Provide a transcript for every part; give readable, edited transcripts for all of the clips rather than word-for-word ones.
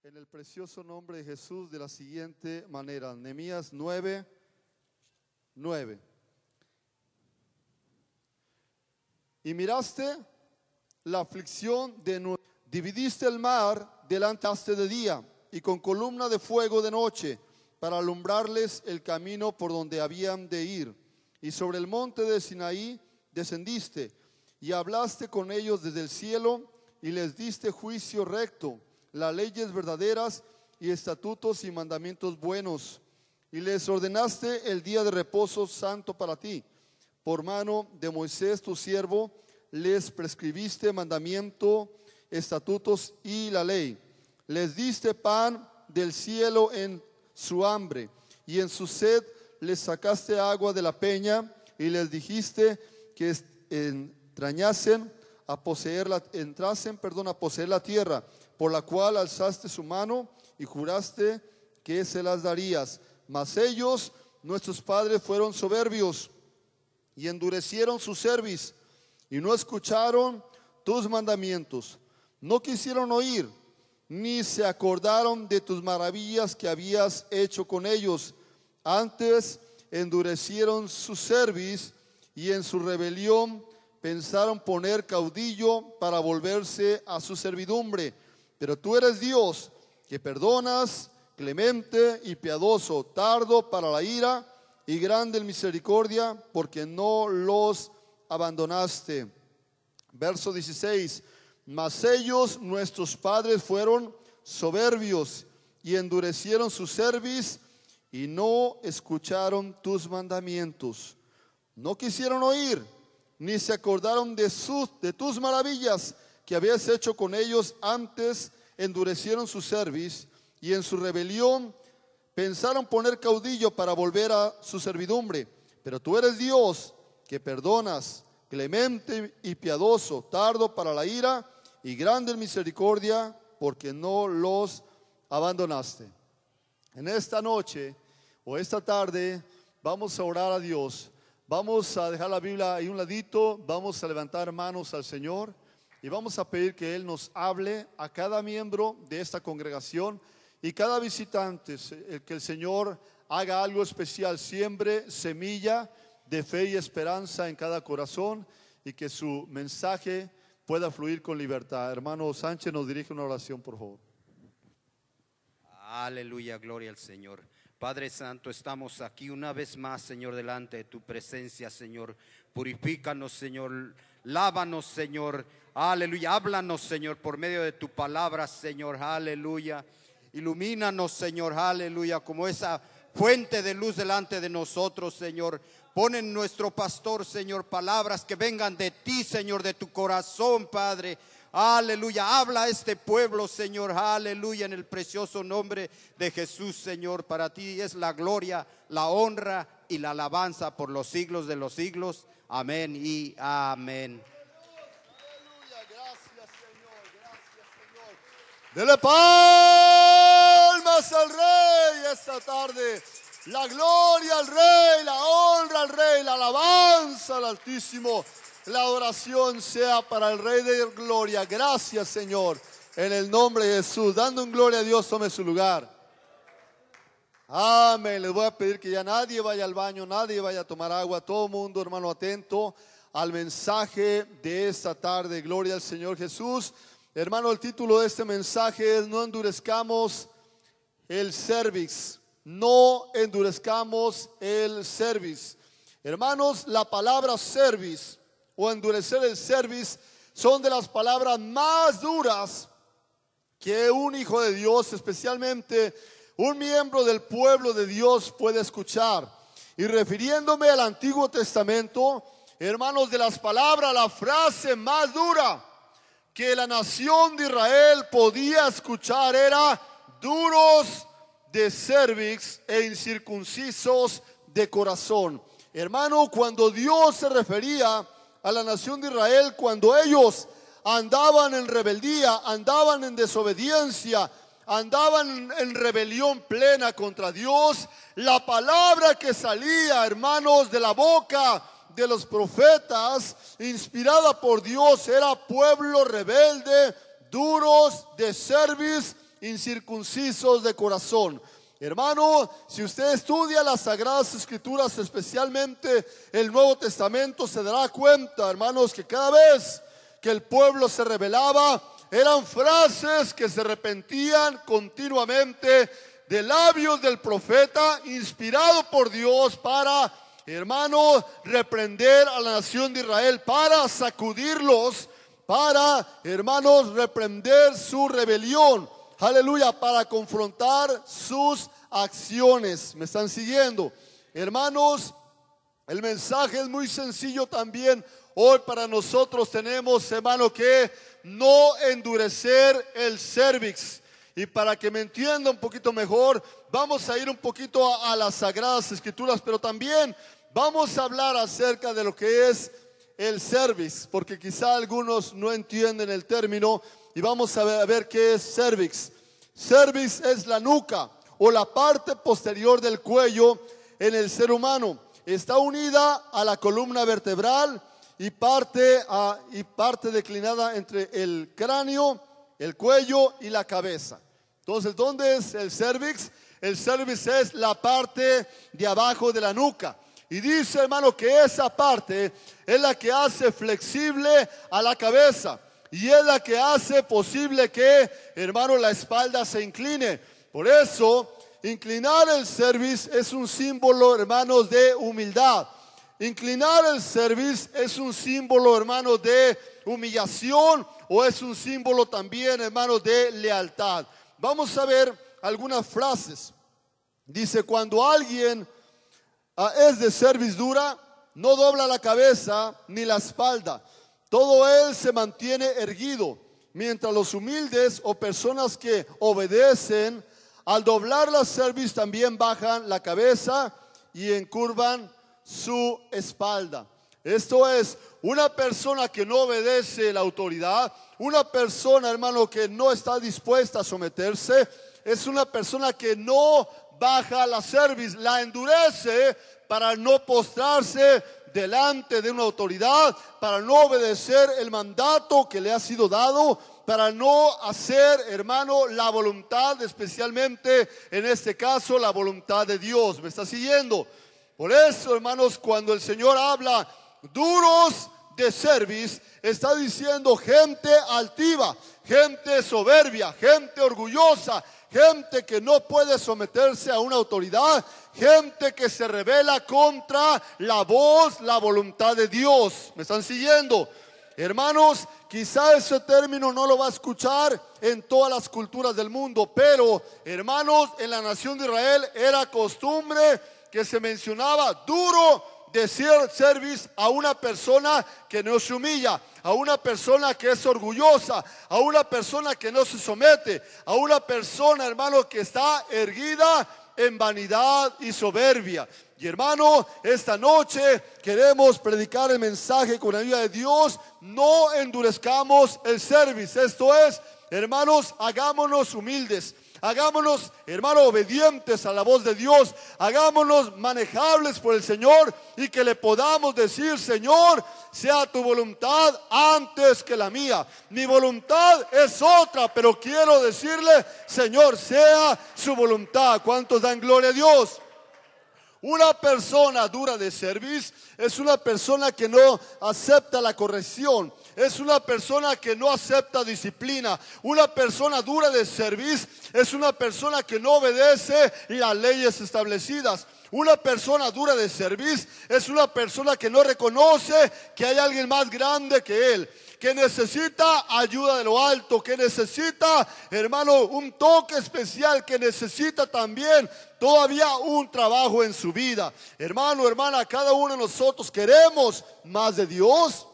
en el precioso nombre de Jesús de la siguiente manera. Nehemías 9:9. Y miraste la aflicción dividiste el mar delante de día y con columna de fuego de noche para alumbrarles el camino por donde habían de ir. Y sobre el monte de Sinaí descendiste y hablaste con ellos desde el cielo y les diste juicio recto, las leyes verdaderas y estatutos y mandamientos buenos. Y les ordenaste el día de reposo santo para ti. Por mano de Moisés tu siervo les prescribiste mandamiento, estatutos y la ley. Les diste pan del cielo en su hambre y en su sed les sacaste agua de la peña y les dijiste que entrasen a poseer la tierra por la cual alzaste su mano y juraste que se las darías. Mas ellos, nuestros padres, fueron soberbios y endurecieron su cerviz y no escucharon tus mandamientos. No quisieron oír, ni se acordaron de tus maravillas que habías hecho con ellos. Antes endurecieron su cerviz y en su rebelión pensaron poner caudillo para volverse a su servidumbre. Pero tú eres Dios que perdonas, clemente y piadoso, tardo para la ira y grande en misericordia, porque no los abandonaste. Verso 16. Mas ellos, nuestros padres, fueron soberbios y endurecieron su cerviz y no escucharon tus mandamientos. No quisieron oír, ni se acordaron de tus maravillas que habías hecho con ellos. Antes endurecieron su cerviz y en su rebelión pensaron poner caudillo para volver a su servidumbre. Pero tú eres Dios que perdonas, clemente y piadoso, tardo para la ira y grande en misericordia, porque no los abandonaste. En esta noche o esta tarde vamos a orar a Dios. Vamos a dejar la Biblia ahí un ladito, vamos a levantar manos al Señor y vamos a pedir que Él nos hable a cada miembro de esta congregación y cada visitante, que el Señor haga algo especial, siembre semilla de fe y esperanza en cada corazón y que su mensaje pueda fluir con libertad. Hermano Sánchez nos dirige una oración, por favor. Aleluya, gloria al Señor. Padre Santo, estamos aquí una vez más, Señor, delante de tu presencia, Señor. Purifícanos, Señor. Lávanos, Señor. Aleluya. Háblanos, Señor, por medio de tu palabra, Señor. Aleluya. Ilumínanos, Señor. Aleluya. Como esa fuente de luz delante de nosotros, Señor. Pon en nuestro pastor, Señor, palabras que vengan de ti, Señor, de tu corazón, Padre. Aleluya, habla a este pueblo, Señor, aleluya, en el precioso nombre de Jesús, Señor. Para ti es la gloria, la honra y la alabanza por los siglos de los siglos. Amén y amén. Aleluya, gracias Señor, gracias Señor. Dele palmas al Rey esta tarde. La gloria al Rey, la honra al Rey, la alabanza al Altísimo. La adoración sea para el Rey de gloria. Gracias, Señor, en el nombre de Jesús. Dando en gloria a Dios, tome su lugar. Amén. Les voy a pedir que ya nadie vaya al baño, nadie vaya a tomar agua. Todo el mundo, hermano, atento al mensaje de esta tarde. Gloria al Señor Jesús. Hermano, el título de este mensaje es: no endurezcamos el cerviz. No endurezcamos el cerviz. Hermanos, la palabra cerviz o endurecer el cerviz son de las palabras más duras que un hijo de Dios, especialmente un miembro del pueblo de Dios, puede escuchar. Y refiriéndome al Antiguo Testamento, hermanos, de las palabras, la frase más dura que la nación de Israel podía escuchar era: duros de cervix e incircuncisos de corazón. Hermano, cuando Dios se refería a la nación de Israel, cuando ellos andaban en rebeldía, andaban en desobediencia, andaban en rebelión plena contra Dios, la palabra que salía, hermanos, de la boca de los profetas, inspirada por Dios, era: pueblo rebelde, duros de cerviz incircuncisos de corazón. Hermano, si usted estudia las Sagradas Escrituras, especialmente el Nuevo Testamento, se dará cuenta, hermanos, que cada vez que el pueblo se rebelaba, eran frases que se repetían continuamente de labios del profeta, inspirado por Dios para, hermanos, reprender a la nación de Israel, para sacudirlos, para, hermanos, reprender su rebelión. Aleluya, para confrontar sus acciones. ¿Me están siguiendo? Hermanos, el mensaje es muy sencillo también. Hoy para nosotros tenemos, hermano, que no endurecer el cervix. Y para que me entienda un poquito mejor, vamos a ir un poquito a las Sagradas Escrituras, pero también vamos a hablar acerca de lo que es el cervix, porque quizá algunos no entienden el término, y vamos a ver qué es cervix. Cervix es la nuca o la parte posterior del cuello en el ser humano. Está unida a la columna vertebral y parte declinada entre el cráneo, el cuello y la cabeza. Entonces, ¿dónde es el cervix? El cervix es la parte de abajo de la nuca. Y dice, hermano, que esa parte es la que hace flexible a la cabeza. Y es la que hace posible que, hermano, la espalda se incline. Por eso, inclinar el cervix es un símbolo, hermanos, de humildad. Inclinar el cervix es un símbolo, hermanos, de humillación, o es un símbolo también, hermanos, de lealtad. Vamos a ver algunas frases. Dice, cuando alguien es de cerviz dura, no dobla la cabeza ni la espalda. Todo él se mantiene erguido, mientras los humildes o personas que obedecen, al doblar la cerviz también bajan la cabeza y encurvan su espalda. Esto es, una persona que no obedece la autoridad, una persona, hermano, que no está dispuesta a someterse, es una persona que no baja la cerviz, la endurece para no postrarse delante de una autoridad, para no obedecer el mandato que le ha sido dado, para no hacer, hermano, la voluntad, especialmente en este caso, la voluntad de Dios. ¿Me está siguiendo? Por eso, hermanos, cuando el Señor habla duros de cerviz, está diciendo gente altiva, gente soberbia, gente orgullosa, gente que no puede someterse a una autoridad, gente que se rebela contra la voz, la voluntad de Dios. ¿Me están siguiendo? Hermanos, quizá ese término no lo va a escuchar en todas las culturas del mundo, pero, hermanos, en la nación de Israel era costumbre que se mencionaba duro decir cerviz a una persona que no se humilla, a una persona que es orgullosa, a una persona que no se somete, a una persona, hermano, que está erguida en vanidad y soberbia. Y, hermano, esta noche queremos predicar el mensaje con la ayuda de Dios. No endurezcamos el cerviz. Esto es, hermanos, hagámonos humildes. Hagámonos, hermano, obedientes a la voz de Dios. Hagámonos manejables por el Señor y que le podamos decir, Señor, sea tu voluntad antes que la mía. Mi voluntad es otra, pero quiero decirle, Señor, sea su voluntad. ¿Cuántos dan gloria a Dios? Una persona dura de cerviz es una persona que no acepta la corrección. Es una persona que no acepta disciplina. Una persona dura de cerviz es una persona que no obedece las leyes establecidas. Una persona dura de cerviz es una persona que no reconoce que hay alguien más grande que él, que necesita ayuda de lo alto, que necesita, hermano, un toque especial, que necesita también todavía un trabajo en su vida. Hermano, hermana, cada uno de nosotros queremos más de Dios.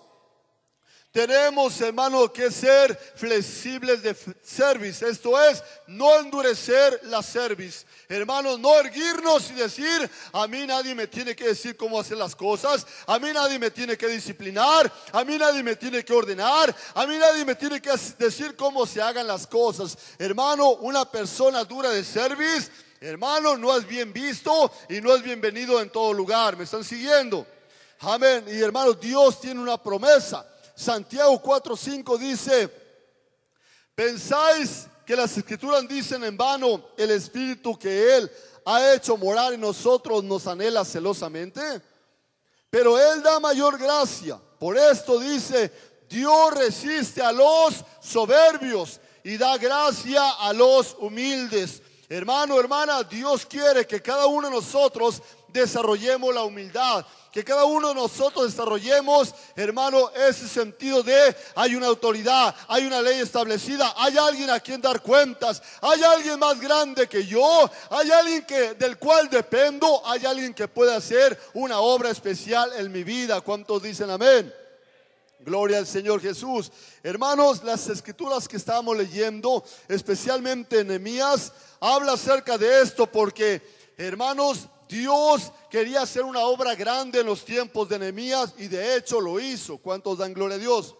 Tenemos, hermano, que ser flexibles de cerviz. Esto es, no endurecer la cerviz. Hermanos, no erguirnos y decir, a mí nadie me tiene que decir cómo hacer las cosas. A mí nadie me tiene que disciplinar. A mí nadie me tiene que ordenar. A mí nadie me tiene que decir cómo se hagan las cosas. Hermano, una persona dura de cerviz, hermano, no es bien visto y no es bienvenido en todo lugar. ¿Me están siguiendo? Amén. Y, hermano, Dios tiene una promesa. Santiago 4:5 dice, ¿pensáis que las Escrituras dicen: en vano el Espíritu que Él ha hecho morar en nosotros nos anhela celosamente. Pero Él da mayor gracia. Por esto dice: Dios resiste a los soberbios y da gracia a los humildes. Hermano, hermana, Dios quiere que cada uno de nosotros desarrollemos la humildad, que cada uno de nosotros desarrollemos, hermano, ese sentido de: hay una autoridad, hay una ley establecida, hay alguien a quien dar cuentas, hay alguien más grande que yo, hay alguien del cual dependo, hay alguien que puede hacer una obra especial en mi vida. ¿Cuántos dicen amén? Gloria al Señor Jesús. Hermanos, las escrituras que estábamos leyendo, especialmente Nehemías, habla acerca de esto porque, hermanos, Dios quería hacer una obra grande en los tiempos de Nehemías y de hecho lo hizo. ¿Cuántos dan gloria a Dios?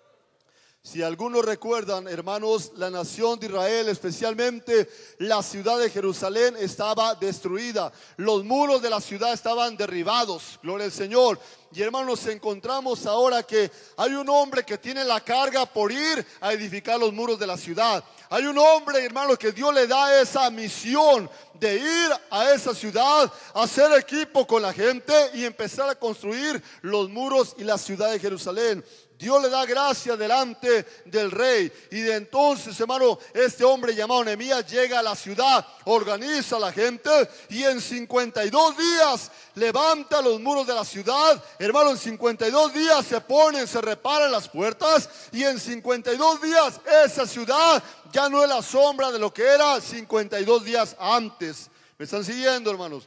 Si algunos recuerdan, hermanos, la nación de Israel, especialmente la ciudad de Jerusalén, estaba destruida. Los muros de la ciudad estaban derribados. Gloria al Señor. Y hermanos, encontramos ahora que hay un hombre que tiene la carga por ir a edificar los muros de la ciudad. Hay un hombre, hermanos, que Dios le da esa misión de ir a esa ciudad, hacer equipo con la gente y empezar a construir los muros y la ciudad de Jerusalén. Dios le da gracia delante del rey. Y de entonces, hermano, este hombre llamado Nehemías llega a la ciudad, organiza a la gente y en 52 días levanta los muros de la ciudad. Hermano, en 52 días se reparan las puertas y en 52 días esa ciudad ya no es la sombra de lo que era 52 días antes. ¿Me están siguiendo, hermanos?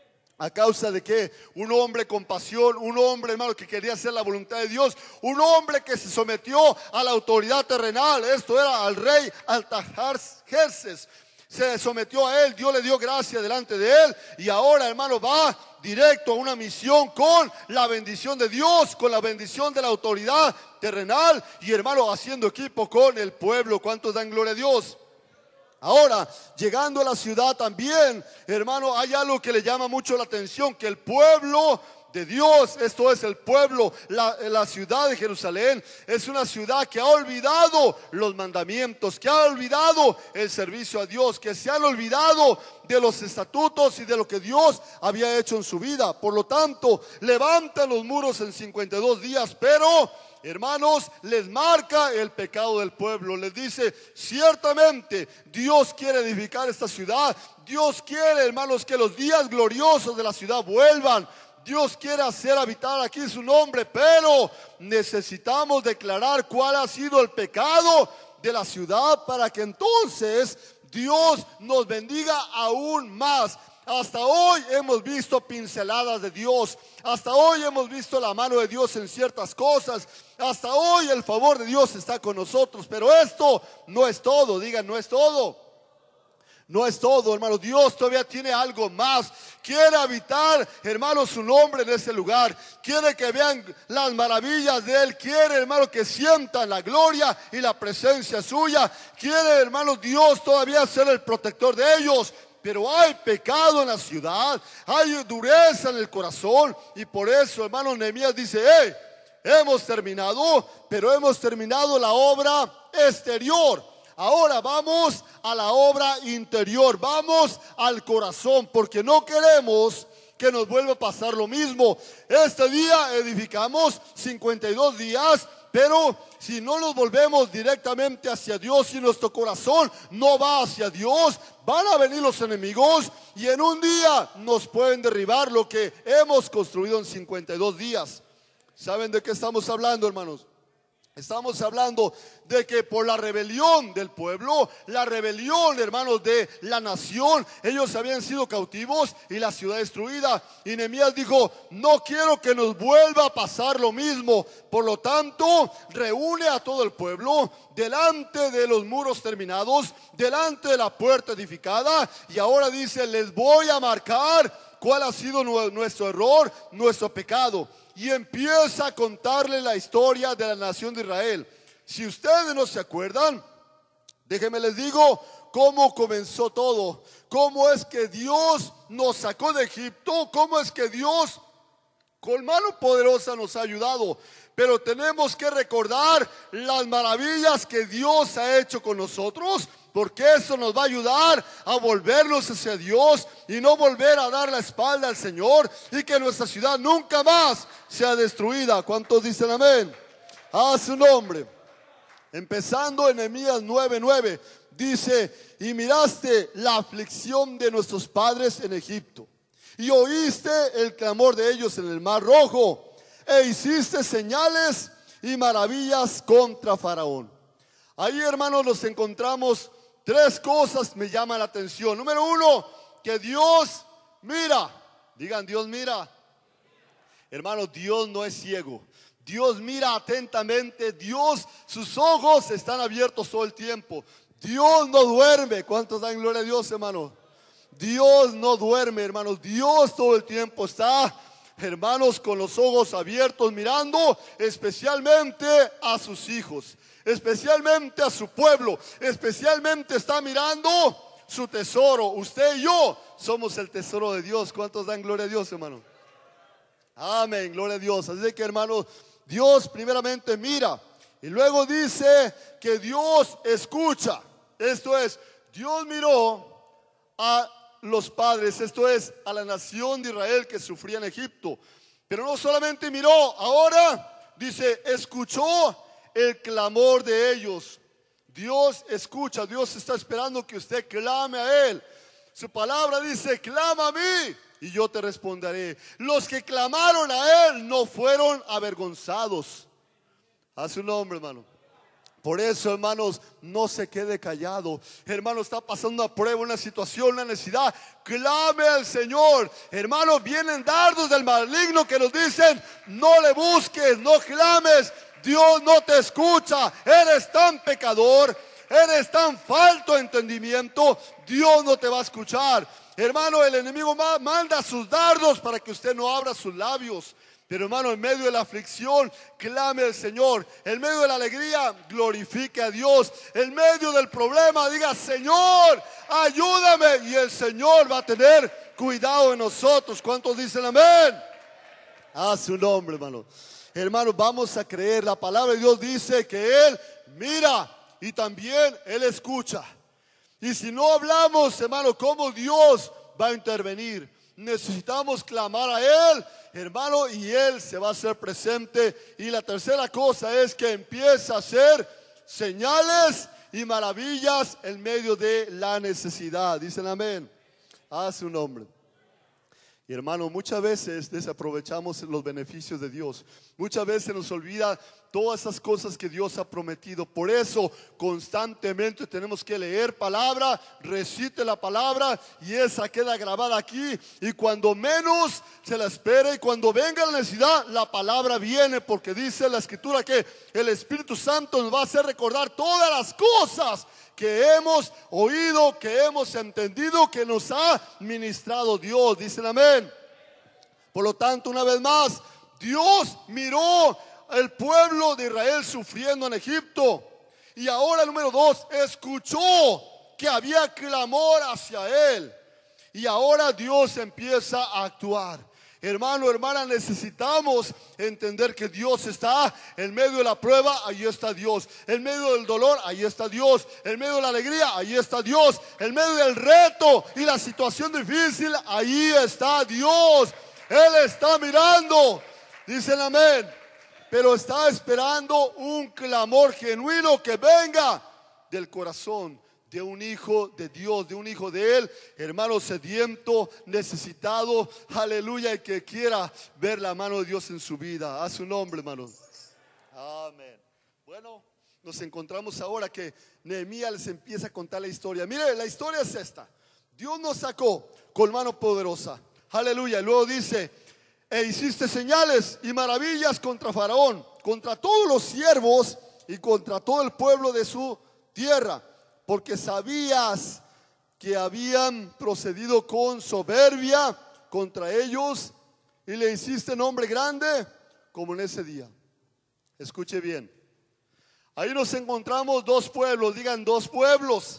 A causa de que un hombre con pasión, un hombre, hermano, que quería hacer la voluntad de Dios, un hombre que se sometió a la autoridad terrenal, esto era al rey Artajerjes, se sometió a él, Dios le dio gracia delante de él y ahora, hermano, va directo a una misión con la bendición de Dios, con la bendición de la autoridad terrenal y, hermano, haciendo equipo con el pueblo. ¿Cuántos dan gloria a Dios? Ahora, llegando a la ciudad también, hermano, hay algo que le llama mucho la atención, que el pueblo de Dios, esto es el pueblo, la ciudad de Jerusalén, es una ciudad que ha olvidado los mandamientos, que ha olvidado el servicio a Dios, que se han olvidado de los estatutos y de lo que Dios había hecho en su vida. Por lo tanto, levantan los muros en 52 días, pero, hermanos, les marca el pecado del pueblo. Les dice: ciertamente Dios quiere edificar esta ciudad. Dios quiere, hermanos, que los días gloriosos de la ciudad vuelvan. Dios quiere hacer habitar aquí su nombre, pero necesitamos declarar cuál ha sido el pecado de la ciudad para que entonces Dios nos bendiga aún más. Hasta hoy hemos visto pinceladas de Dios. Hasta hoy hemos visto la mano de Dios en ciertas cosas. Hasta hoy el favor de Dios está con nosotros. Pero esto no es todo. Digan, no es todo. No es todo, hermano. Dios todavía tiene algo más. Quiere habitar, hermano, su nombre en ese lugar. Quiere que vean las maravillas de Él. Quiere, hermano, que sientan la gloria y la presencia suya. Quiere, hermano, Dios todavía ser el protector de ellos. Pero hay pecado en la ciudad, hay dureza en el corazón. Y por eso, hermano, Nehemías dice: hemos terminado, pero hemos terminado la obra exterior. Ahora vamos a la obra interior, vamos al corazón, porque no queremos que nos vuelva a pasar lo mismo. Este día edificamos 52 días, pero si no nos volvemos directamente hacia Dios, si nuestro corazón no va hacia Dios, van a venir los enemigos y en un día nos pueden derribar lo que hemos construido en 52 días. ¿Saben de qué estamos hablando, hermanos? Estamos hablando de que por la rebelión del pueblo, la rebelión, hermanos, de la nación, ellos habían sido cautivos y la ciudad destruida. Y Nehemías dijo: no quiero que nos vuelva a pasar lo mismo. Por lo tanto, reúne a todo el pueblo delante de los muros terminados, delante de la puerta edificada. Y ahora dice: les voy a marcar cuál ha sido nuestro error, nuestro pecado. Y empieza a contarle la historia de la nación de Israel. Si ustedes no se acuerdan, déjenme les digo cómo comenzó todo. Cómo es que Dios nos sacó de Egipto. Cómo es que Dios con mano poderosa nos ha ayudado. Pero tenemos que recordar las maravillas que Dios ha hecho con nosotros, porque eso nos va a ayudar a volvernos hacia Dios y no volver a dar la espalda al Señor, y que nuestra ciudad nunca más sea destruida. ¿Cuántos dicen amén? A su nombre. Empezando en Nehemías 9:9, dice: y miraste la aflicción de nuestros padres en Egipto, y oíste el clamor de ellos en el mar Rojo, e hiciste señales y maravillas contra Faraón. Ahí, hermanos, nos encontramos tres cosas que me llaman la atención. Número uno, que Dios mira. Digan, Dios mira. Hermanos, Dios no es ciego. Dios mira atentamente. Dios, sus ojos están abiertos todo el tiempo. Dios no duerme. ¿Cuántos dan gloria a Dios, hermanos? Dios no duerme, hermanos. Dios todo el tiempo está, hermanos, con los ojos abiertos, mirando especialmente a sus hijos, especialmente a su pueblo, especialmente está mirando su tesoro. Usted y yo somos el tesoro de Dios. ¿Cuántos dan gloria a Dios, hermano? Amén, gloria a Dios. Así que, hermanos, Dios primeramente mira, y luego dice que Dios escucha. Esto es, Dios miró a los padres, esto es, a la nación de Israel que sufría en Egipto. Pero no solamente miró, ahora dice, escuchó el clamor de ellos. Dios escucha, Dios está esperando que usted clame a Él. Su palabra dice: clama a mí y yo te responderé. Los que clamaron a Él no fueron avergonzados. A su nombre, hermano. Por eso, hermanos, no se quede callado. Hermano, está pasando una prueba, una situación, una necesidad. Clame al Señor. Hermanos, vienen dardos del maligno que nos dicen: no le busques, no clames. Dios no te escucha. Eres tan pecador, eres tan falto de entendimiento. Dios no te va a escuchar. Hermano, el enemigo manda sus dardos para que usted no abra sus labios. Pero, hermano, en medio de la aflicción, clame al Señor. En medio de la alegría, glorifique a Dios. En medio del problema, diga: Señor, ayúdame. Y el Señor va a tener cuidado de nosotros. ¿Cuántos dicen amén? A su nombre, hermano. Hermano, vamos a creer. La palabra de Dios dice que Él mira y también Él escucha. Y si no hablamos, hermano, ¿cómo Dios va a intervenir? Necesitamos clamar a Él, hermano, y Él se va a hacer presente. Y la tercera cosa es que empieza a hacer señales y maravillas en medio de la necesidad. Dicen amén. A su nombre. Y, hermano, muchas veces desaprovechamos los beneficios de Dios. Muchas veces nos olvida todas esas cosas que Dios ha prometido. Por eso constantemente tenemos que leer palabra, recite la palabra, y esa queda grabada aquí. Y cuando menos se la espere, y cuando venga la necesidad, la palabra viene, porque dice la Escritura que el Espíritu Santo nos va a hacer recordar todas las cosas que hemos oído, que hemos entendido, que nos ha ministrado Dios. Dicen amén. Por lo tanto, una vez más, Dios miró el pueblo de Israel sufriendo en Egipto. Y ahora, número dos, escuchó que había clamor hacia Él. Y ahora Dios empieza a actuar. Hermano, hermana, necesitamos entender que Dios está en medio de la prueba. Ahí está Dios. En medio del dolor, ahí está Dios. En medio de la alegría, ahí está Dios. En medio del reto y la situación difícil, ahí está Dios. Él está mirando. Dicen amén. Pero está esperando un clamor genuino que venga del corazón de un hijo de Dios, de un hijo de Él, hermano, sediento, necesitado, aleluya, y que quiera ver la mano de Dios en su vida. A su nombre, hermano. Amén. Bueno, nos encontramos ahora que Nehemías les empieza a contar la historia. Mire, la historia es esta: Dios nos sacó con mano poderosa, aleluya. Y luego dice: e hiciste señales y maravillas contra Faraón, contra todos los siervos y contra todo el pueblo de su tierra, porque sabías que habían procedido con soberbia contra ellos, y le hiciste nombre grande como en ese día. Escuche bien. Ahí nos encontramos dos pueblos. Digan: dos pueblos.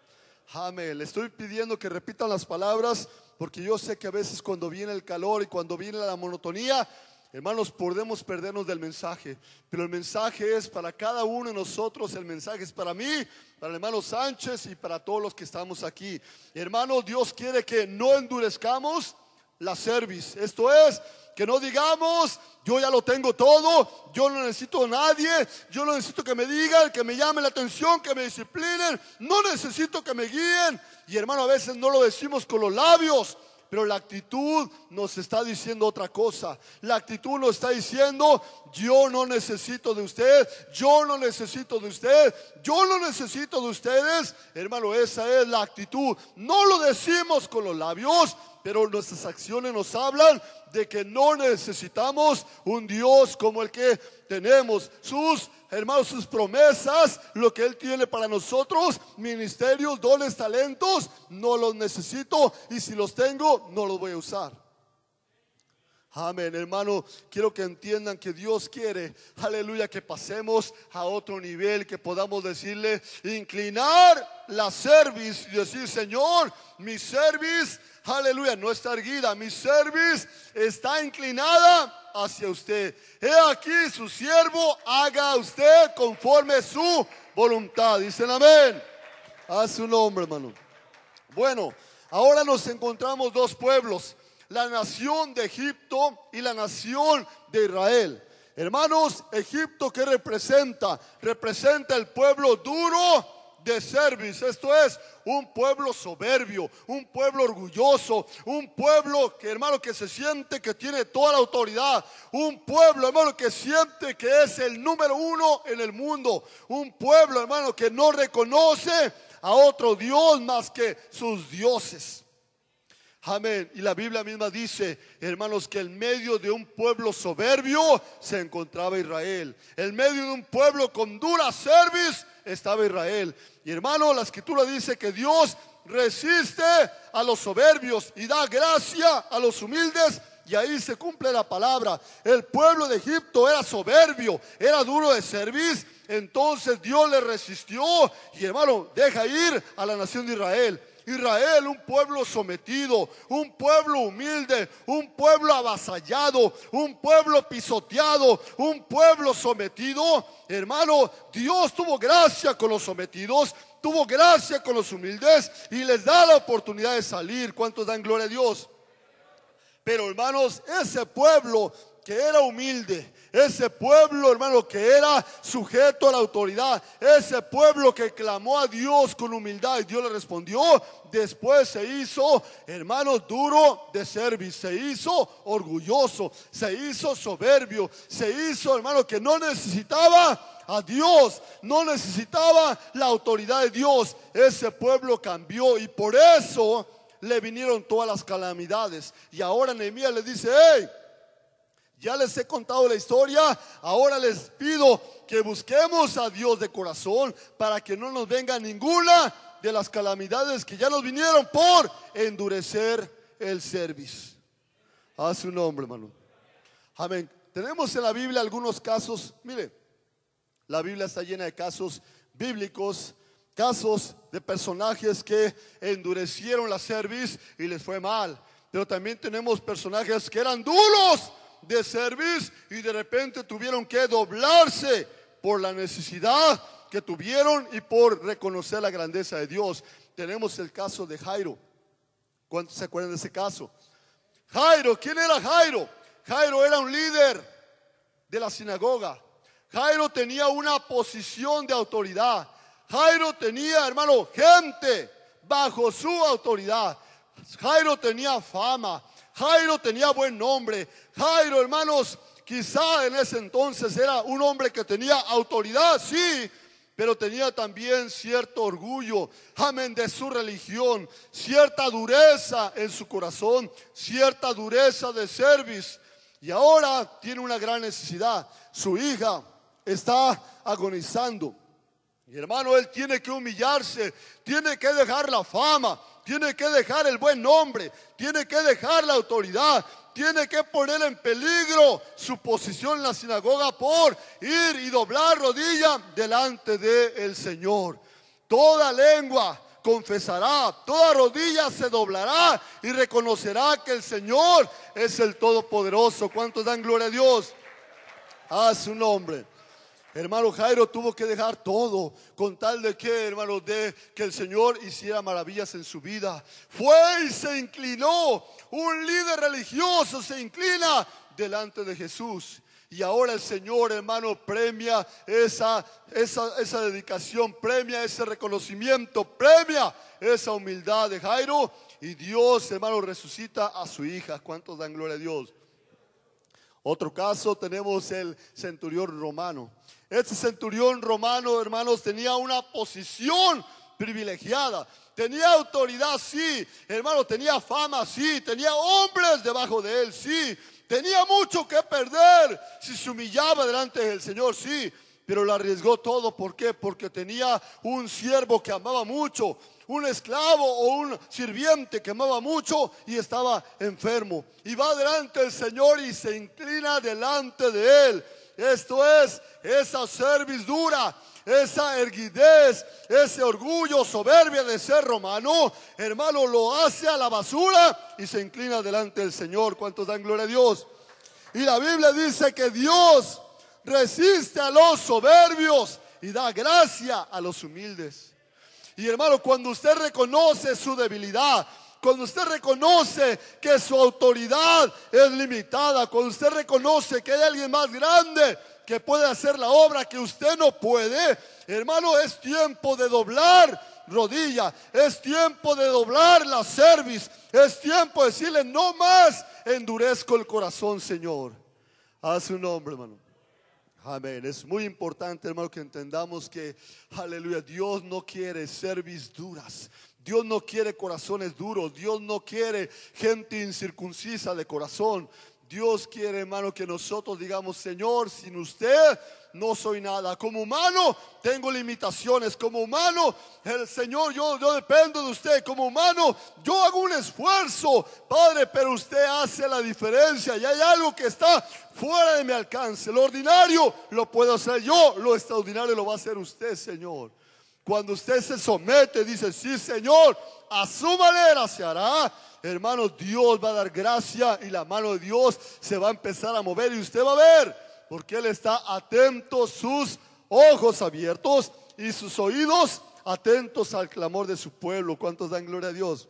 Amén. Le estoy pidiendo que repitan las palabras, porque yo sé que a veces cuando viene el calor y cuando viene la monotonía, Hermanos, podemos perdernos del mensaje, pero el mensaje es para cada uno de nosotros. El mensaje es para mí, para el hermano Sánchez y para todos los que estamos aquí. Hermanos, Dios quiere que no endurezcamos la cerviz. Esto es, que no digamos: yo ya lo tengo todo, yo no necesito a nadie, yo no necesito que me digan, que me llamen la atención, que me disciplinen, no necesito que me guíen. Y hermano, a veces no lo decimos con los labios, pero la actitud nos está diciendo otra cosa. La actitud nos está diciendo: yo no necesito de usted, yo no necesito de usted, yo no necesito de ustedes. Hermano, esa es la actitud. No lo decimos con los labios, pero nuestras acciones nos hablan de que no necesitamos un Dios como el que tenemos. Sus hermanos, sus promesas, lo que Él tiene para nosotros, ministerios, dones, talentos, no los necesito, y si los tengo, no los voy a usar. Amén, hermano, quiero que entiendan que Dios quiere, aleluya, que pasemos a otro nivel, que podamos decirle, inclinar la cerviz y decir: Señor, mi cerviz, aleluya, no está erguida, mi cerviz está inclinada hacia usted. He aquí su siervo, haga usted conforme su voluntad. Dicen amén. A su nombre, hermano. Bueno, ahora nos encontramos dos pueblos: la nación de Egipto y la nación de Israel. Hermanos, Egipto, ¿qué representa? Representa el pueblo duro de cerviz. Esto es, un pueblo soberbio, un pueblo orgulloso, un pueblo que, hermano, que se siente que tiene toda la autoridad, un pueblo, hermano, que siente que es el número uno en el mundo, un pueblo, hermano, que no reconoce a otro Dios más que sus dioses. Amén. Y la Biblia misma dice, hermanos, que en medio de un pueblo soberbio se encontraba Israel. En medio de un pueblo con dura cerviz estaba Israel. Y hermano, la escritura dice que Dios resiste a los soberbios y da gracia a los humildes. Y ahí se cumple la palabra. El pueblo de Egipto era soberbio, era duro de cerviz. Entonces Dios le resistió y, hermano, deja ir a la nación de Israel. Israel, un pueblo sometido, un pueblo humilde, un pueblo avasallado, un pueblo pisoteado, un pueblo sometido. Hermano, Dios tuvo gracia con los sometidos, tuvo gracia con los humildes y les da la oportunidad de salir. ¿Cuántos dan gloria a Dios? Pero, hermanos, ese pueblo que era humilde, ese pueblo, hermano, que era sujeto a la autoridad, ese pueblo que clamó a Dios con humildad y Dios le respondió, después se hizo, hermano, duro de cerviz, se hizo orgulloso, se hizo soberbio, se hizo, hermano, que no necesitaba a Dios, no necesitaba la autoridad de Dios. Ese pueblo cambió y por eso le vinieron todas las calamidades. Y ahora Nehemías le dice: hey, ya les he contado la historia, ahora les pido que busquemos a Dios de corazón para que no nos venga ninguna de las calamidades que ya nos vinieron por endurecer el cerviz. A su nombre, hermano. Amén. Tenemos en la Biblia algunos casos. Mire, la Biblia está llena de casos bíblicos, casos de personajes que endurecieron la cerviz y les fue mal. Pero también tenemos personajes que eran duros de cerviz y de repente tuvieron que doblarse por la necesidad que tuvieron y por reconocer la grandeza de Dios. Tenemos el caso de Jairo. ¿Cuántos se acuerdan de ese caso? Jairo, ¿quién era Jairo? Jairo era un líder de la sinagoga. Jairo tenía una posición de autoridad. Jairo tenía, hermano, gente bajo su autoridad. Jairo tenía fama. Jairo tenía buen nombre. Jairo, hermanos, quizá en ese entonces era un hombre que tenía autoridad, sí, pero tenía también cierto orgullo, amén, de su religión, cierta dureza en su corazón, cierta dureza de cerviz. Y ahora tiene una gran necesidad. Su hija está agonizando. Y hermano, él tiene que humillarse, tiene que dejar la fama, tiene que dejar el buen nombre, tiene que dejar la autoridad, tiene que poner en peligro su posición en la sinagoga por ir y doblar rodilla delante del Señor. Toda lengua confesará, toda rodilla se doblará y reconocerá que el Señor es el Todopoderoso. ¿Cuántos dan gloria a Dios? A su nombre. Hermano, Jairo tuvo que dejar todo con tal de que, hermano, de que el Señor hiciera maravillas en su vida. Fue y se inclinó. Un líder religioso se inclina delante de Jesús. Y ahora el Señor, hermano, premia esa dedicación, premia ese reconocimiento, premia esa humildad de Jairo. Y Dios, hermano, resucita a su hija. ¿Cuántos dan gloria a Dios? Otro caso tenemos el centurión romano. Este centurión romano, hermanos, tenía una posición privilegiada. Tenía autoridad, sí. Hermano, tenía fama, sí. Tenía hombres debajo de él, sí. Tenía mucho que perder si se humillaba delante del Señor, sí. Pero lo arriesgó todo. ¿Por qué? Porque tenía un siervo que amaba mucho, un esclavo o un sirviente que amaba mucho y estaba enfermo. Y va delante del Señor y se inclina delante de él. Esto es esa servidura, esa erguidez, ese orgullo, soberbia de ser romano, hermano, lo hace a la basura y se inclina delante del Señor. ¿Cuántos dan gloria a Dios? Y la Biblia dice que Dios resiste a los soberbios y da gracia a los humildes. Y hermano, cuando usted reconoce su debilidad, cuando usted reconoce que su autoridad es limitada, cuando usted reconoce que hay alguien más grande que puede hacer la obra que usted no puede, hermano, es tiempo de doblar rodilla, es tiempo de doblar la cerviz, es tiempo de decirle: no más endurezco el corazón, Señor. A su nombre, hermano. Amén. Es muy importante, hermano, que entendamos que, aleluya, Dios no quiere cerviz duras. Dios no quiere corazones duros. Dios no quiere gente incircuncisa de corazón. Dios quiere, hermano, que nosotros digamos: Señor, sin usted no soy nada. Como humano tengo limitaciones. Como humano, el Señor, yo dependo de usted. Como humano, yo hago un esfuerzo, Padre, pero usted hace la diferencia. Y hay algo que está fuera de mi alcance. Lo ordinario lo puedo hacer yo, lo extraordinario lo va a hacer usted, Señor. Cuando usted se somete, dice: sí, Señor, a su manera se hará. Hermano, Dios va a dar gracia y la mano de Dios se va a empezar a mover y usted va a ver, porque Él está atento, sus ojos abiertos y sus oídos atentos al clamor de su pueblo. ¿Cuántos dan gloria a Dios?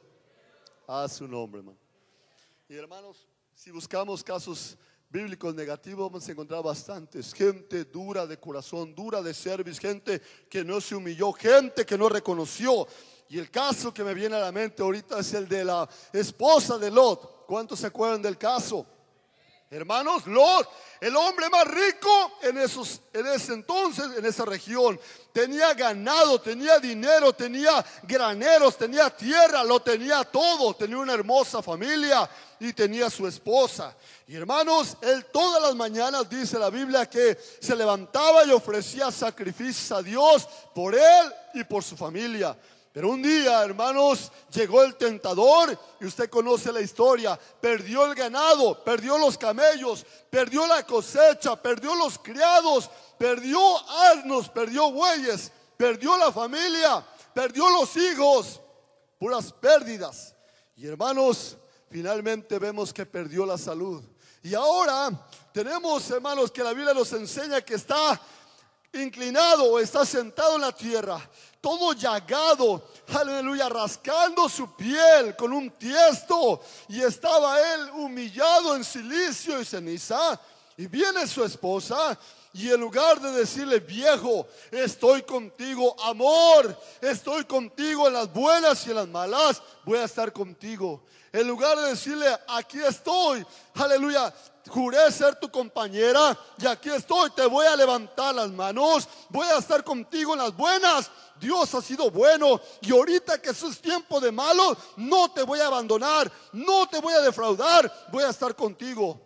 A su nombre, hermano. Y hermanos, si buscamos casos bíblicos negativos, vamos a encontrar bastantes. Gente dura de corazón, dura de cerviz, gente que no se humilló, gente que no reconoció. Y el caso que me viene a la mente ahorita es el de la esposa de Lot. ¿Cuántos se acuerdan del caso? Hermanos, Lot, el hombre más rico en ese entonces, en esa región, tenía ganado, tenía dinero, tenía graneros, tenía tierra, lo tenía todo, tenía una hermosa familia y tenía su esposa. Y hermanos, él todas las mañanas, dice la Biblia, que se levantaba y ofrecía sacrificios a Dios por él y por su familia. Pero un día, hermanos, llegó el tentador y usted conoce la historia. Perdió el ganado, perdió los camellos, perdió la cosecha, perdió los criados, perdió asnos, perdió bueyes, perdió la familia, perdió los hijos. Puras pérdidas. Y hermanos, finalmente vemos que perdió la salud. Y ahora tenemos, hermanos, que la Biblia nos enseña que está inclinado o está sentado en la tierra, todo llagado, aleluya, rascando su piel con un tiesto, y estaba él humillado en silicio y ceniza. Y viene su esposa y en lugar de decirle: viejo, estoy contigo, amor, estoy contigo en las buenas y en las malas, voy a estar contigo. En lugar de decirle: aquí estoy, aleluya, juré ser tu compañera y aquí estoy, te voy a levantar las manos, voy a estar contigo en las buenas. Dios ha sido bueno y ahorita que es tiempo de malo, no te voy a abandonar, no te voy a defraudar, voy a estar contigo.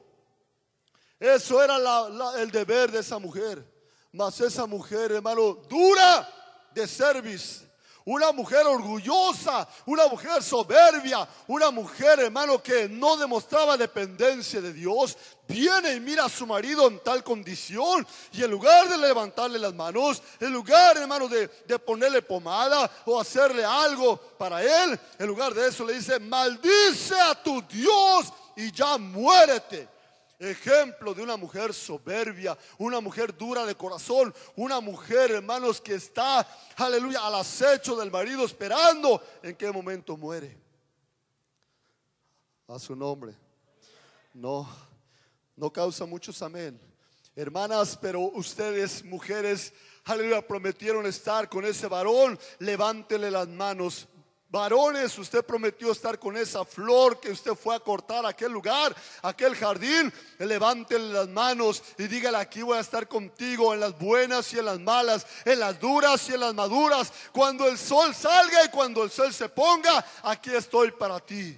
Eso era el deber de esa mujer. Mas esa mujer, hermano, dura de cerviz, una mujer orgullosa, una mujer soberbia, una mujer, hermano, que no demostraba dependencia de Dios, viene y mira a su marido en tal condición, y en lugar de levantarle las manos, en lugar, hermano, de ponerle pomada o hacerle algo para él, en lugar de eso le dice: maldice a tu Dios y ya muérete. Ejemplo de una mujer soberbia, una mujer dura de corazón, una mujer, hermanos, que está, aleluya, al acecho del marido, esperando en qué momento muere. A su nombre. No causa muchos amén, hermanas, pero ustedes, mujeres, aleluya, prometieron estar con ese varón. Levántele las manos. Varones, usted prometió estar con esa flor que usted fue a cortar a aquel lugar, aquel jardín. Levántele las manos y dígale: aquí voy a estar contigo en las buenas y en las malas, en las duras y en las maduras. Cuando el sol salga y cuando el sol se ponga, aquí estoy para ti.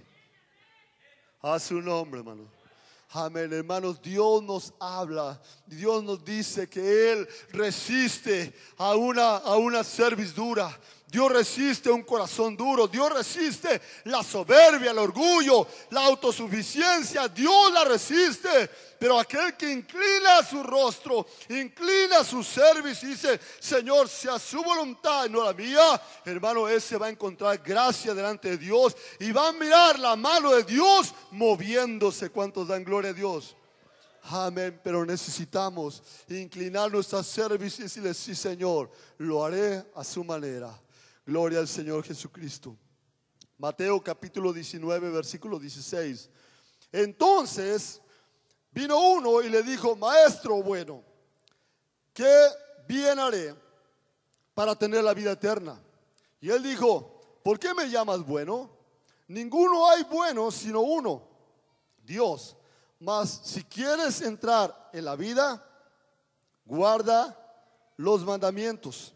A su nombre, hermano. Amén, hermanos. Dios nos habla, Dios nos dice que Él resiste a una cerviz dura. Dios resiste un corazón duro. Dios resiste la soberbia, el orgullo, la autosuficiencia. Dios la resiste. Pero aquel que inclina su rostro, inclina su cerviz y dice: Señor, sea su voluntad y no la mía, hermano, ese va a encontrar gracia delante de Dios y va a mirar la mano de Dios moviéndose. ¿Cuántos dan gloria a Dios? Amén. Pero necesitamos inclinar nuestra cerviz y decirle: sí, Señor, lo haré a su manera. Gloria al Señor Jesucristo. Mateo capítulo 19, versículo 16. Entonces vino uno y le dijo: Maestro bueno, ¿qué bien haré para tener la vida eterna? Y él dijo: ¿por qué me llamas bueno? Ninguno hay bueno sino uno, Dios. Mas si quieres entrar en la vida, guarda los mandamientos.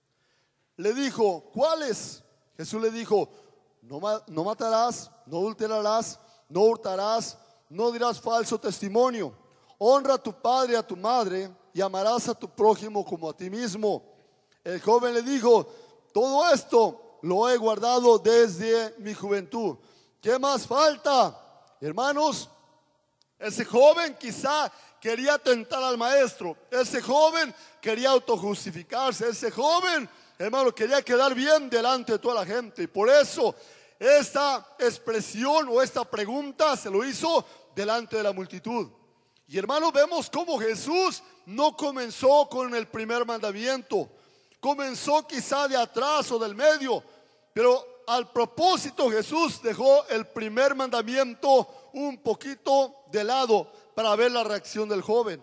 Le dijo: ¿cuáles? Jesús le dijo: no matarás, no adulterarás, no hurtarás, no dirás falso testimonio, honra a tu padre y a tu madre, y amarás a tu prójimo como a ti mismo. El joven le dijo: todo esto lo he guardado desde mi juventud. ¿Qué más falta? Hermanos, ese joven quizá quería tentar al maestro. Ese joven quería autojustificarse. Ese joven, hermano, quería quedar bien delante de toda la gente. Y por eso esta expresión o esta pregunta se lo hizo delante de la multitud. Y hermanos, vemos cómo Jesús no comenzó con el primer mandamiento. Comenzó quizá de atrás o del medio, pero al propósito Jesús dejó el primer mandamiento un poquito de lado para ver la reacción del joven.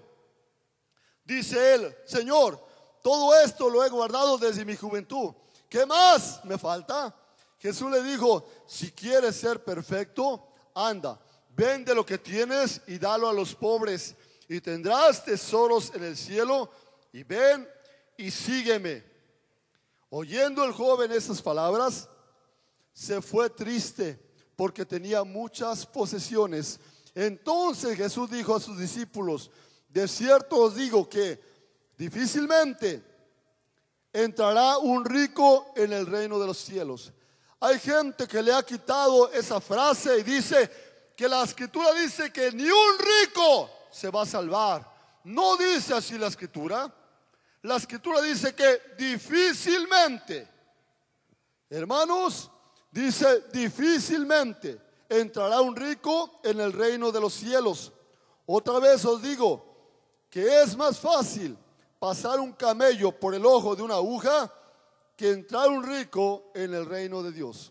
Dice él: Señor, todo esto lo he guardado desde mi juventud. ¿Qué más me falta? Jesús le dijo: si quieres ser perfecto, anda, vende lo que tienes y dalo a los pobres, y tendrás tesoros en el cielo, y ven y sígueme. Oyendo el joven esas palabras, se fue triste porque tenía muchas posesiones. Entonces Jesús dijo a sus discípulos: de cierto os digo que difícilmente entrará un rico en el reino de los cielos. Hay gente que le ha quitado esa frase y dice que la escritura dice que ni un rico se va a salvar. No dice así la escritura. La escritura dice que difícilmente, hermanos, dice difícilmente entrará un rico en el reino de los cielos. Otra vez os digo que es más fácil pasar un camello por el ojo de una aguja que entrar un rico en el reino de Dios.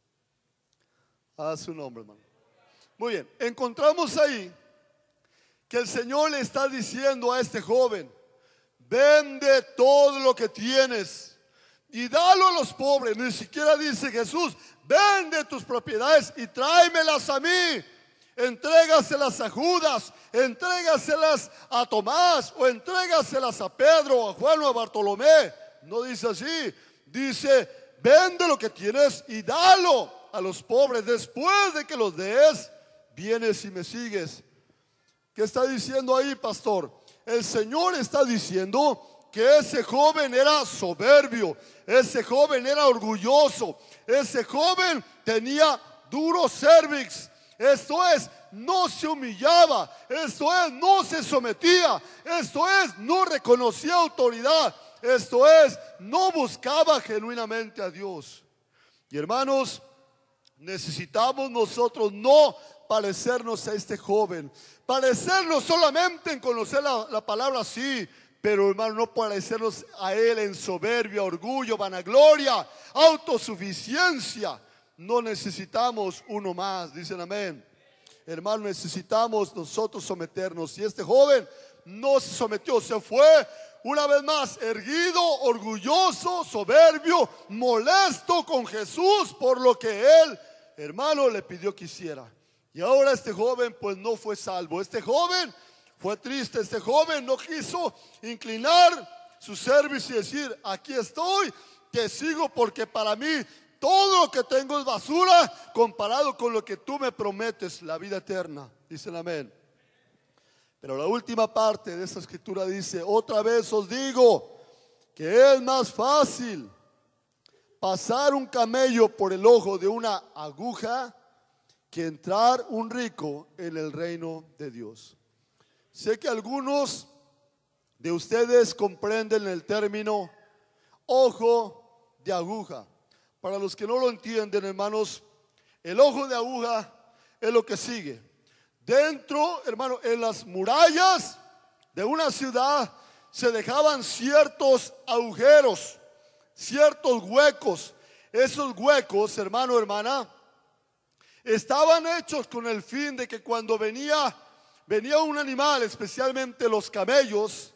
A su nombre, hermano. Muy bien, encontramos ahí que el Señor le está diciendo a este joven: vende todo lo que tienes y dalo a los pobres. Ni siquiera dice Jesús: vende tus propiedades y tráemelas a mí. Entrégaselas a Judas, entrégaselas a Tomás, o entrégaselas a Pedro, a Juan o a Bartolomé. No dice así. Dice: vende lo que tienes y dalo a los pobres. Después de que los des, vienes y me sigues. ¿Qué está diciendo ahí, pastor? El Señor está diciendo que ese joven era soberbio, ese joven era orgulloso, ese joven tenía duro cervix. Esto es, no se humillaba, esto es, no se sometía, esto es, no reconocía autoridad, esto es, no buscaba genuinamente a Dios. Y hermanos, necesitamos nosotros no parecernos a este joven, parecernos solamente en conocer la palabra, sí, pero hermano, no parecernos a él en soberbia, orgullo, vanagloria, autosuficiencia. No necesitamos uno más, dicen amén. Hermano, necesitamos nosotros someternos. Y este joven no se sometió, se fue una vez más erguido, orgulloso, soberbio, molesto con Jesús por lo que él, hermano, le pidió que hiciera. Y ahora este joven pues no fue salvo. Este joven fue triste, este joven no quiso inclinar su cerviz y decir: aquí estoy, te sigo, porque para mí todo lo que tengo es basura comparado con lo que tú me prometes, la vida eterna. Dicen amén. Pero la última parte de esta escritura dice: otra vez os digo que es más fácil pasar un camello por el ojo de una aguja que entrar un rico en el reino de Dios. Sé que algunos de ustedes comprenden el término ojo de aguja. Para los que no lo entienden, hermanos, el ojo de aguja es lo que sigue. Dentro, hermano, en las murallas de una ciudad se dejaban ciertos agujeros, ciertos huecos. Esos huecos, hermano, hermana, estaban hechos con el fin de que cuando venía un animal, especialmente los camellos,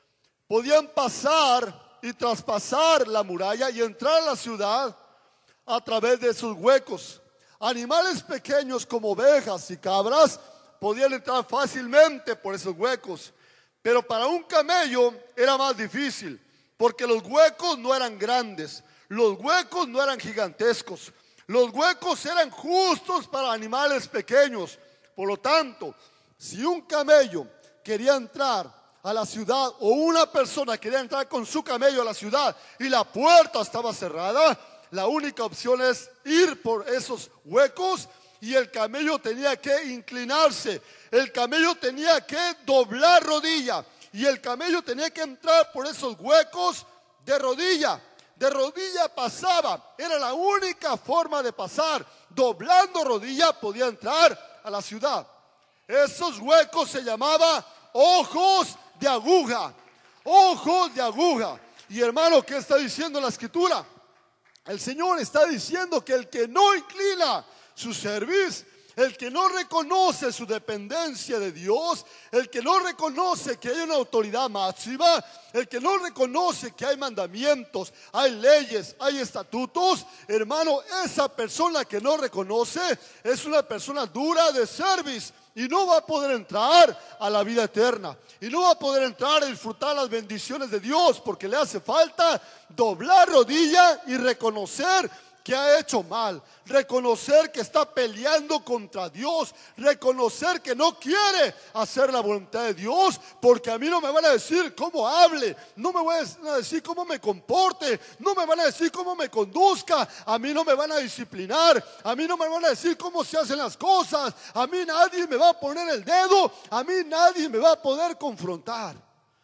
podían pasar y traspasar la muralla y entrar a la ciudad a través de esos huecos. Animales pequeños como ovejas y cabras podían entrar fácilmente por esos huecos, pero para un camello era más difícil, porque los huecos no eran grandes, los huecos no eran gigantescos, los huecos eran justos para animales pequeños. Por lo tanto, si un camello quería entrar a la ciudad, o una persona quería entrar con su camello a la ciudad y la puerta estaba cerrada, la única opción es ir por esos huecos, y el camello tenía que inclinarse, el camello tenía que doblar rodilla, y el camello tenía que entrar por esos huecos de rodilla. De rodilla pasaba, era la única forma de pasar. Doblando rodilla podía entrar a la ciudad. Esos huecos se llamaban ojos de aguja. Ojos de aguja. Y hermano, ¿qué está diciendo la escritura? El Señor está diciendo que el que no inclina su cerviz, el que no reconoce su dependencia de Dios, el que no reconoce que hay una autoridad máxima, el que no reconoce que hay mandamientos, hay leyes, hay estatutos, hermano, esa persona que no reconoce es una persona dura de cerviz y no va a poder entrar a la vida eterna, y no va a poder entrar a disfrutar las bendiciones de Dios, porque le hace falta doblar rodilla y reconocer que ha hecho mal, reconocer que está peleando contra Dios, reconocer que no quiere hacer la voluntad de Dios, porque a mí no me van a decir cómo hable, no me van a decir cómo me comporte, no me van a decir cómo me conduzca, a mí no me van a disciplinar, a mí no me van a decir cómo se hacen las cosas, a mí nadie me va a poner el dedo, a mí nadie me va a poder confrontar.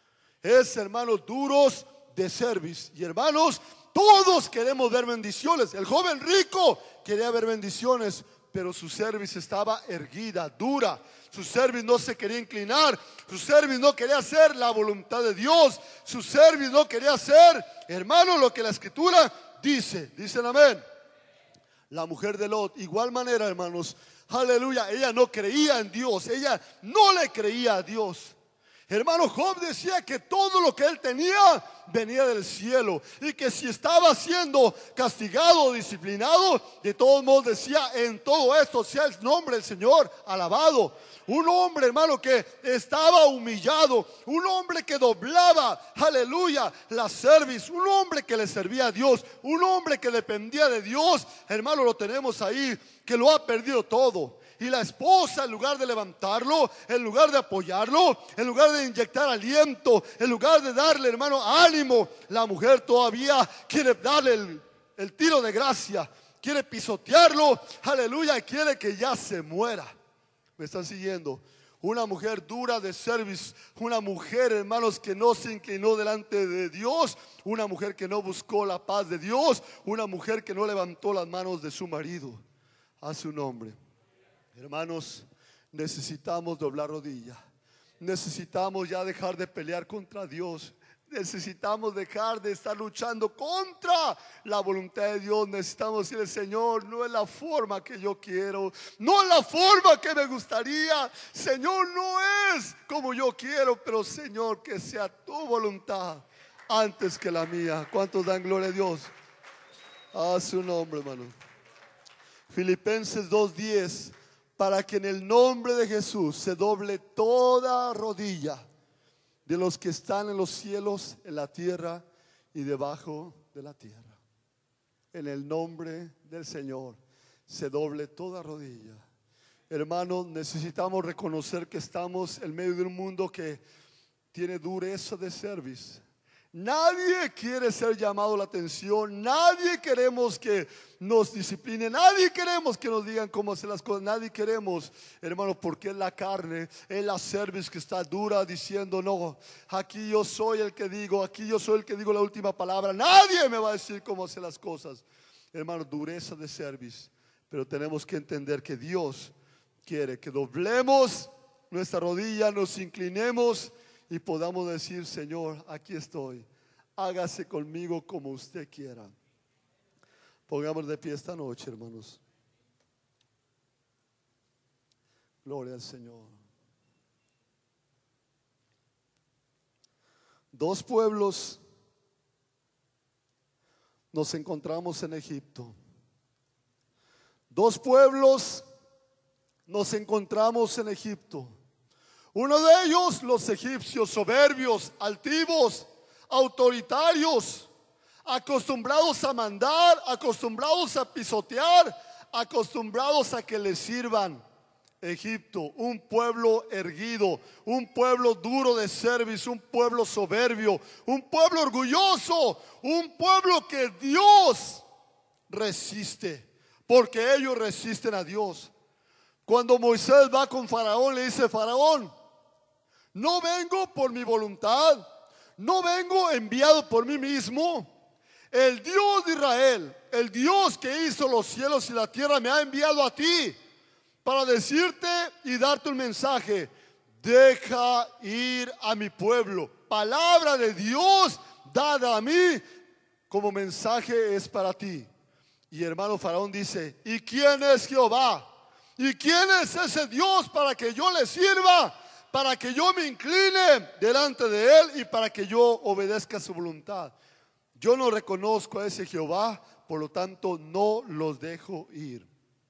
Es, hermanos, duros de cerviz. Y hermanos, todos queremos ver bendiciones. El joven rico quería ver bendiciones, pero su cerviz estaba erguida, dura. Su cerviz no se quería inclinar. Su cerviz no quería hacer la voluntad de Dios. Su cerviz no quería hacer, hermano, lo que la escritura dice. Dicen amén. La mujer de Lot, igual manera, hermanos, aleluya, ella no creía en Dios. Ella no le creía a Dios. Hermano, Job decía que todo lo que él tenía venía del cielo, y que si estaba siendo castigado o disciplinado, de todos modos decía: en todo esto sea el nombre del Señor alabado. Un hombre, hermano, que estaba humillado, un hombre que doblaba, aleluya, la cerviz, un hombre que le servía a Dios, un hombre que dependía de Dios. Hermano, lo tenemos ahí, que lo ha perdido todo. Y la esposa, en lugar de levantarlo, en lugar de apoyarlo, en lugar de inyectar aliento, en lugar de darle, hermano, ánimo, la mujer todavía quiere darle el tiro de gracia, quiere pisotearlo, aleluya, quiere que ya se muera. ¿Me están siguiendo? Una mujer dura de servicio, una mujer, hermanos, que no se inclinó delante de Dios, una mujer que no buscó la paz de Dios, una mujer que no levantó las manos de su marido a su nombre. Hermanos, necesitamos doblar rodilla, necesitamos ya dejar de pelear contra Dios. Necesitamos dejar de estar luchando contra la voluntad de Dios. Necesitamos decirle: Señor, no es la forma que yo quiero, no es la forma que me gustaría, Señor, no es como yo quiero, pero Señor, que sea tu voluntad antes que la mía. ¿Cuántos dan gloria a Dios? A su nombre, hermano. Filipenses 2:10: para que en el nombre de Jesús se doble toda rodilla de los que están en los cielos, en la tierra y debajo de la tierra. En el nombre del Señor se doble toda rodilla. Hermanos, necesitamos reconocer que estamos en medio de un mundo que tiene dureza de servicio. Nadie quiere ser llamado la atención, nadie queremos que nos disciplinen, nadie queremos que nos digan cómo hacer las cosas, nadie queremos, hermano, porque es la carne, es la cerviz que está dura diciendo: no, aquí yo soy el que digo, aquí yo soy el que digo la última palabra, nadie me va a decir cómo hacer las cosas. Hermano, dureza de cerviz, pero tenemos que entender que Dios quiere que doblemos nuestra rodilla, nos inclinemos y podamos decir: Señor, aquí estoy, hágase conmigo como usted quiera. Pongamos de pie esta noche, hermanos. Gloria al Señor. Dos pueblos nos encontramos en Egipto. Dos pueblos nos encontramos en Egipto. Uno de ellos, los egipcios, soberbios, altivos, autoritarios, acostumbrados a mandar, acostumbrados a pisotear, acostumbrados a que les sirvan. Egipto, un pueblo erguido, un pueblo duro de servicio, un pueblo soberbio, un pueblo orgulloso, un pueblo que Dios resiste, porque ellos resisten a Dios. Cuando Moisés va con Faraón, le dice: Faraón, no vengo por mi voluntad, no vengo enviado por mí mismo. El Dios de Israel, el Dios que hizo los cielos y la tierra, me ha enviado a ti para decirte y darte un mensaje: deja ir a mi pueblo. Palabra de Dios dada a mí como mensaje es para ti. Y hermano, Faraón dice: ¿y quién es Jehová? ¿Y quién es ese Dios para que yo le sirva? Para que yo me incline delante de él y para que yo obedezca su voluntad. Yo no reconozco a ese Jehová, por lo tanto no los dejo ir.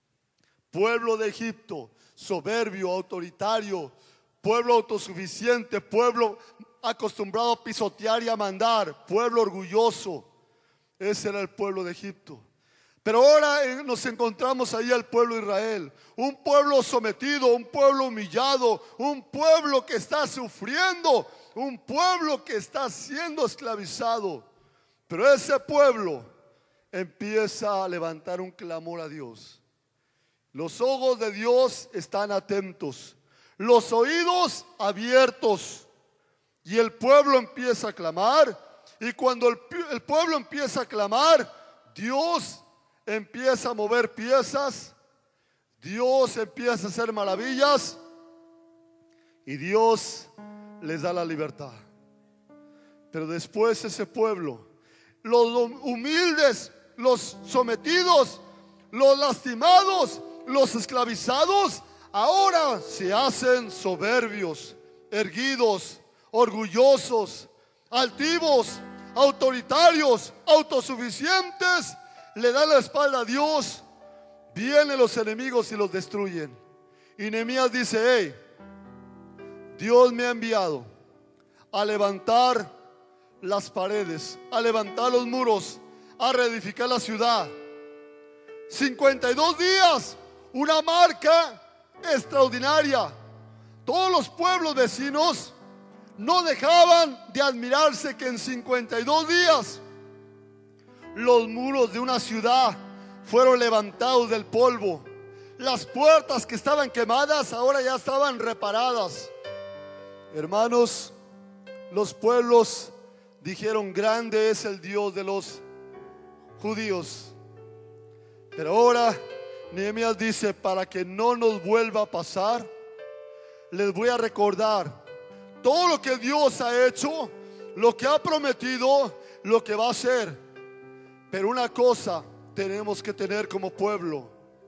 Pueblo de Egipto, soberbio, autoritario, pueblo autosuficiente, pueblo acostumbrado a pisotear y a mandar, pueblo orgulloso. Ese era el pueblo de Egipto. Pero ahora nos encontramos ahí al pueblo de Israel, un pueblo sometido, un pueblo humillado, un pueblo que está sufriendo, un pueblo que está siendo esclavizado. Pero ese pueblo empieza a levantar un clamor a Dios. Los ojos de Dios están atentos, los oídos abiertos, y el pueblo empieza a clamar. Y cuando el pueblo empieza a clamar, Dios empieza a mover piezas, Dios empieza a hacer maravillas y Dios les da la libertad. Pero después ese pueblo, los humildes, los sometidos, los lastimados, los esclavizados, ahora se hacen soberbios, erguidos, orgullosos, altivos, autoritarios, autosuficientes. Le dan la espalda a Dios. Vienen los enemigos y los destruyen. Y Nehemías dice: hey, Dios me ha enviado a levantar las paredes, a levantar los muros, a reedificar la ciudad. 52 días, una marca extraordinaria. Todos los pueblos vecinos no dejaban de admirarse que en 52 días los muros de una ciudad fueron levantados del polvo. Las puertas que estaban quemadas ahora ya estaban reparadas. Hermanos, los pueblos dijeron: grande es el Dios de los judíos. Pero ahora Nehemías dice: para que no nos vuelva a pasar, les voy a recordar todo lo que Dios ha hecho, lo que ha prometido, lo que va a hacer. Pero una cosa tenemos que tener como pueblo: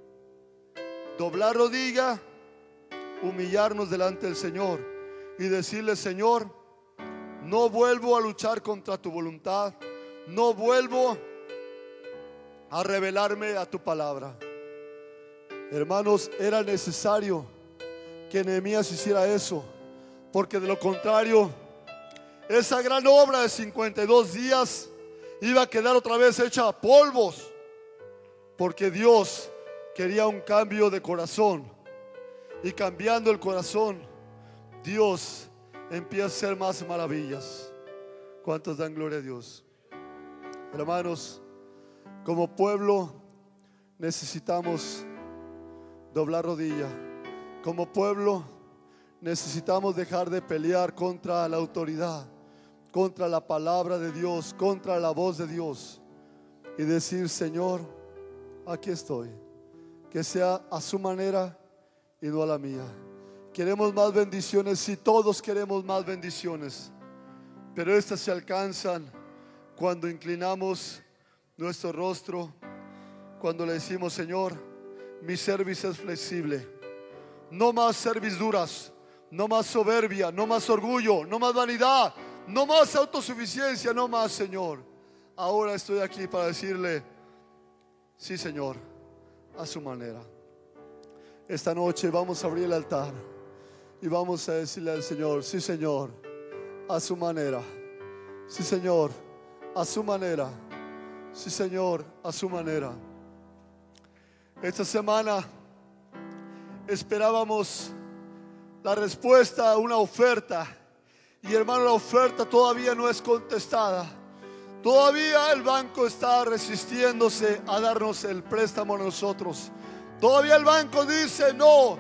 doblar rodilla, humillarnos delante del Señor y decirle: Señor, no vuelvo a luchar contra tu voluntad, no vuelvo a rebelarme a tu palabra. Hermanos, era necesario que Nehemías hiciera eso, porque de lo contrario, esa gran obra de 52 días iba a quedar otra vez hecha a polvos, porque Dios quería un cambio de corazón, y cambiando el corazón, Dios empieza a hacer más maravillas. ¿Cuántos dan gloria a Dios? Hermanos, como pueblo necesitamos doblar rodilla. Como pueblo necesitamos dejar de pelear contra la autoridad, contra la palabra de Dios, contra la voz de Dios, y decir: Señor, aquí estoy, que sea a su manera y no a la mía. Queremos más bendiciones, sí, todos queremos más bendiciones, pero estas se alcanzan cuando inclinamos nuestro rostro, cuando le decimos: Señor, mi cerviz es flexible. No más serviduras, no más soberbia, no más orgullo, no más vanidad, no más autosuficiencia, no más, Señor. Ahora estoy aquí para decirle: sí, Señor, a su manera. Esta noche vamos a abrir el altar y vamos a decirle al Señor: sí, Señor, a su manera. Sí, Señor, a su manera. Sí, Señor, a su manera. Esta semana esperábamos la respuesta a una oferta, y hermano, la oferta todavía no es contestada. Todavía el banco está resistiéndose a darnos el préstamo a nosotros. Todavía el banco dice: no,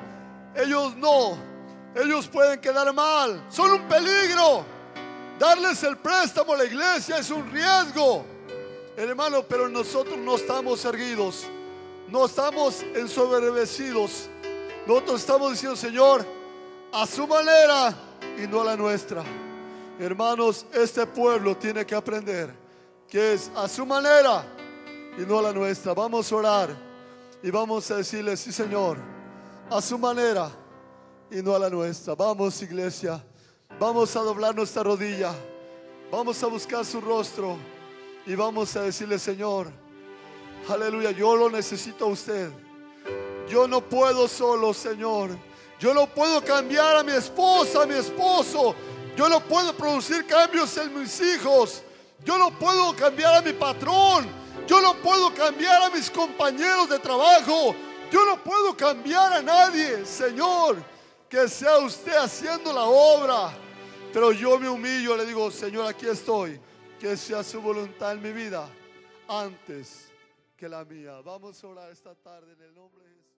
ellos pueden quedar mal, son un peligro. Darles el préstamo a la iglesia es un riesgo, hermano. Pero nosotros no estamos erguidos, no estamos ensoberbecidos. Nosotros estamos diciendo: Señor, a su manera y no a la nuestra. Hermanos, este pueblo tiene que aprender que es a su manera y no a la nuestra. Vamos a orar y vamos a decirle: sí, Señor, a su manera y no a la nuestra. Vamos, iglesia, vamos a doblar nuestra rodilla, vamos a buscar su rostro y vamos a decirle: Señor, aleluya, yo lo necesito a usted. Yo no puedo solo, Señor. Yo no puedo cambiar a mi esposa, a mi esposo. Yo no puedo producir cambios en mis hijos. Yo no puedo cambiar a mi patrón. Yo no puedo cambiar a mis compañeros de trabajo. Yo no puedo cambiar a nadie, Señor. Que sea usted haciendo la obra. Pero yo me humillo, le digo: Señor, aquí estoy. Que sea su voluntad en mi vida antes que la mía. Vamos a orar esta tarde en el nombre de Jesús.